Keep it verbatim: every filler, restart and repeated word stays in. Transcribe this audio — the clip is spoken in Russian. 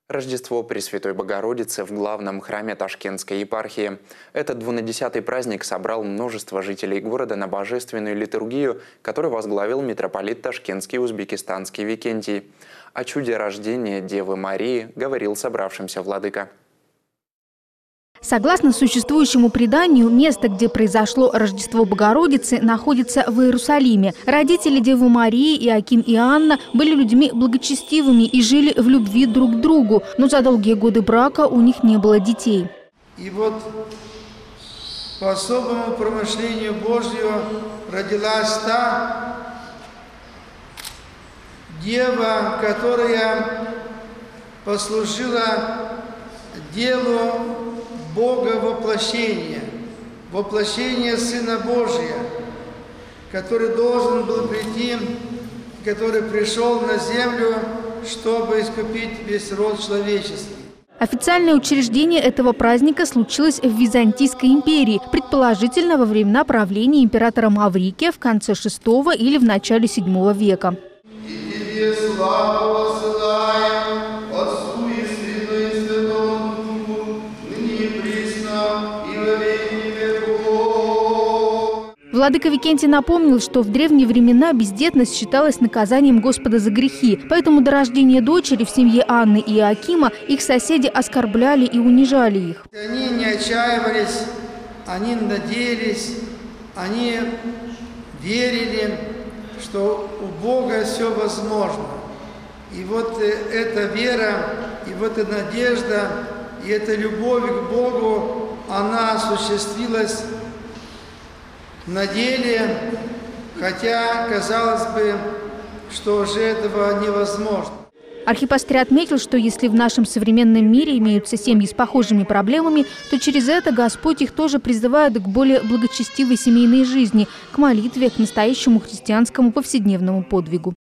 Рождество Пресвятой Богородицы в главном храме Ташкентской епархии. Этот двунадесятый праздник собрал множество жителей города на божественную литургию, которую возглавил митрополит Ташкентский узбекистанский Викентий. О чуде рождения Девы Марии говорил собравшимся владыка. Согласно существующему преданию, место, где произошло Рождество Богородицы, находится в Иерусалиме. Родители Девы Марии, Иоаким и Анна, были людьми благочестивыми и жили в любви друг к другу, но за долгие годы брака у них не было детей. И вот по особому промышлению Божьему родилась та дева, которая послужила делу Бога воплощения, воплощение Сына Божия, который должен был прийти, который пришел на землю, чтобы искупить весь род человеческий. Официальное учреждение этого праздника случилось в Византийской империи, предположительно во времена правления императора Маврикия в конце шестого или в начале седьмого века. И тебе славу посылаем, Отцу и Сыну и Святому Духу, ныне и присно, и во веки веков. Владыка Викентий напомнил, что в древние времена бездетность считалась наказанием Господа за грехи, поэтому до рождения дочери в семье Анны и Иоакима их соседи оскорбляли и унижали их. Они не отчаивались, они надеялись, они верили, что у Бога все возможно. И вот эта вера, и вот эта надежда, и эта любовь к Богу, она осуществилась на деле, хотя казалось бы, что уже этого невозможно. Архипастырь отметил, что если в нашем современном мире имеются семьи с похожими проблемами, то через это Господь их тоже призывает к более благочестивой семейной жизни, к молитве, к настоящему христианскому повседневному подвигу.